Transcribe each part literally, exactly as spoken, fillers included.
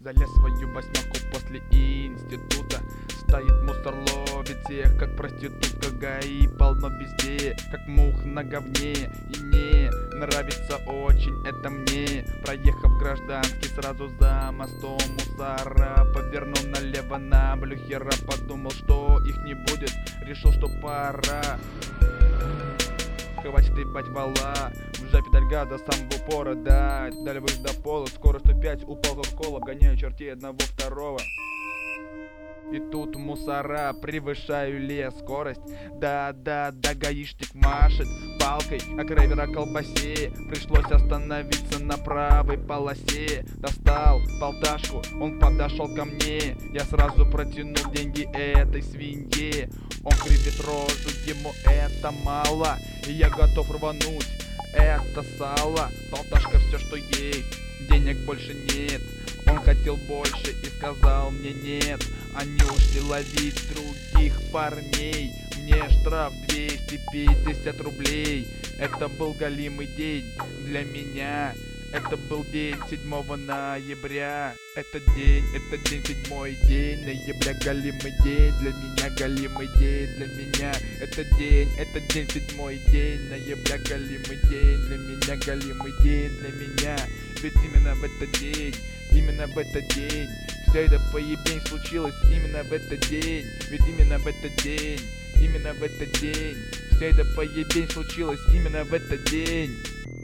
Залез в свою восьмерку после института. Стоит мусор, ловит всех, как проститутка. ГАИ полно везде, как мух на говне. И не нравится очень это мне. Проехав гражданский, сразу за мостом мусора повернул налево на блюхера. Подумал, что их не будет, решил, что пора. Хватит ебать вала, вжать педаль газа, сам в упор дать. Далее выше до пола, скорость сто пять, упал как кола. Обгоняю чертей одного второго. И тут мусора, превышаю лес, скорость. Да-да-да, гаишник машет палкой, как рейвер о колбасе. Пришлось остановиться на правой полосе. Достал полташку, он подошел ко мне. Я сразу протянул деньги этой свинье. Он кривит рожу, ему это мало, и я готов рвануть это сало. Полташка все, что есть, денег больше нет. Он хотел больше и сказал мне нет. Они ушли ловить других парней. Мне штраф двести пятьдесят рублей. Это был голимый день для меня. Это был день седьмого ноября. Этот день, этот день, седьмой день ноября. Голимый день для меня, голимый день для меня. Этот день, этот день, седьмой день ноября. Голимый день для меня, голимый день для меня. Ведь именно в этот день, именно в этот день вся эта поебень случилась именно в этот день. Ведь именно в этот день, именно в этот день вся эта поебень случилась именно в этот день.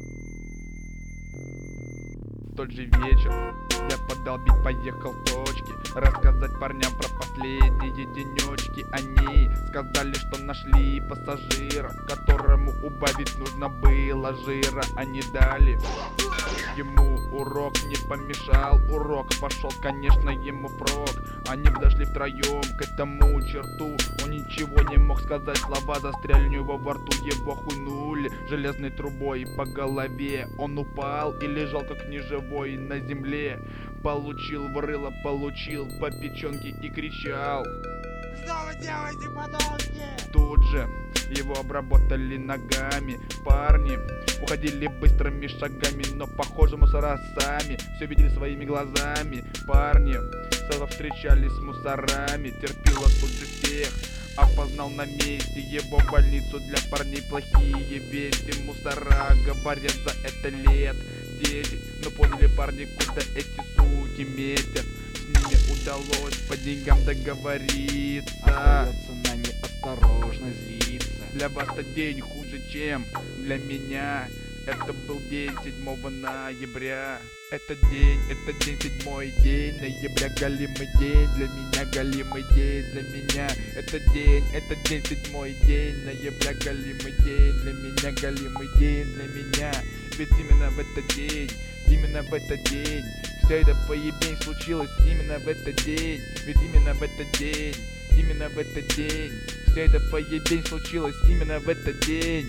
В тот же вечер я подолбить поехал в точки, рассказать парням про последние денечки. Они сказали, что нашли пассажира, которому убавить нужно было жира. Они дали ему урок, не помешал урок, пошел, конечно, ему прок. Они подошли втроем к этому черту. Он ничего не мог сказать, слова застряли у него во рту. Его хуйнули железной трубой по голове. Он упал и лежал как неживой на земле. Получил в рыло, получил по печенке и кричал: что вы делаете, подонки? Тут же его обработали ногами. Парни уходили быстрыми шагами, но похоже мусора сами все видели своими глазами. Парни сразу встречались с мусорами. Терпила тут же всех, опознал на месте его больницу для парней. Плохие вести, мусора говорят за это лет десять. Но поняли парни, куда эти суки метят. С ними удалось по деньгам договориться. Остается на неосторожно злиться. Для вас этот день хуже, чем для меня. Это был день седьмого ноября. Этот день, этот день, седьмой день ноября. Голимый день для меня, голимый день для меня. Этот день, этот день, седьмой день ноября. Голимый день для меня, голимый день для меня. Ведь именно в этот день, именно в этот день вся эта поебень случилась именно в этот день. Ведь именно в этот день, именно в этот день вся эта поебень случилась именно в этот день.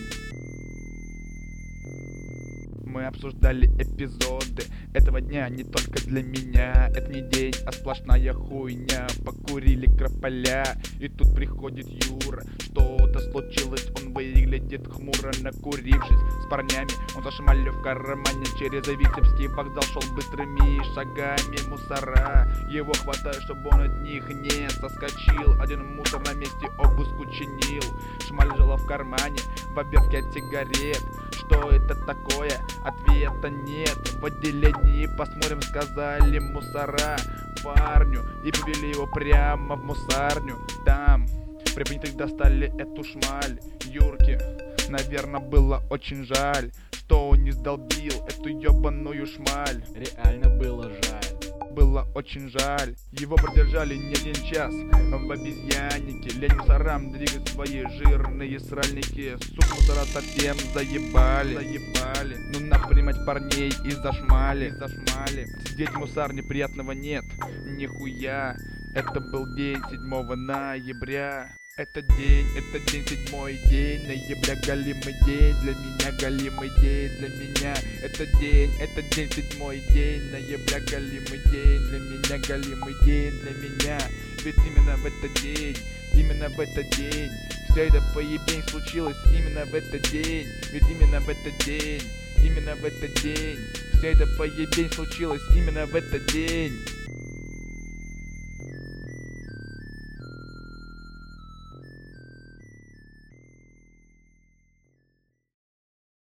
Мы обсуждали эпизоды этого дня не только для меня. Это не день, а сплошная хуйня. Покурили крополя, и тут приходит Юра. Что-то случилось, он выглядит хмуро, накурившись с парнями. Он зашмалил в кармане, через Витебский вокзал шел быстрыми шагами. Мусора его хватает, чтобы он от них не соскочил. Один мусор на месте обыску чинил. Шмаль жила в кармане, в обертке от сигарет. Что это такое? Ответа нет. В отделении посмотрим, сказали мусора парню, и повели его прямо в мусарню. Там при понятых достали эту шмаль. Юрке, наверное, было очень жаль, что он не сдолбил эту ебаную шмаль. Реально было жаль. Было очень жаль. Его продержали не один час в обезьяннике. Лень мусорам двигать свои жирные сральники. Сука, мусора совсем заебали, заебали. Ну нахуй принимать парней из-за шмали, из-за шмали. Сидеть в мусарне приятного нет, нихуя. Это был день седьмого ноября. Этот день, этот день, седьмой день ноября. Голимый день для меня, голимый день для меня. Этот день, этот день, седьмой день ноября. Голимый день для меня, голимый день для меня. Ведь именно в этот день, именно в этот день вся эта поебень случилась именно в этот день. Ведь именно в этот день, именно в этот день вся эта поебень случилась именно в этот день.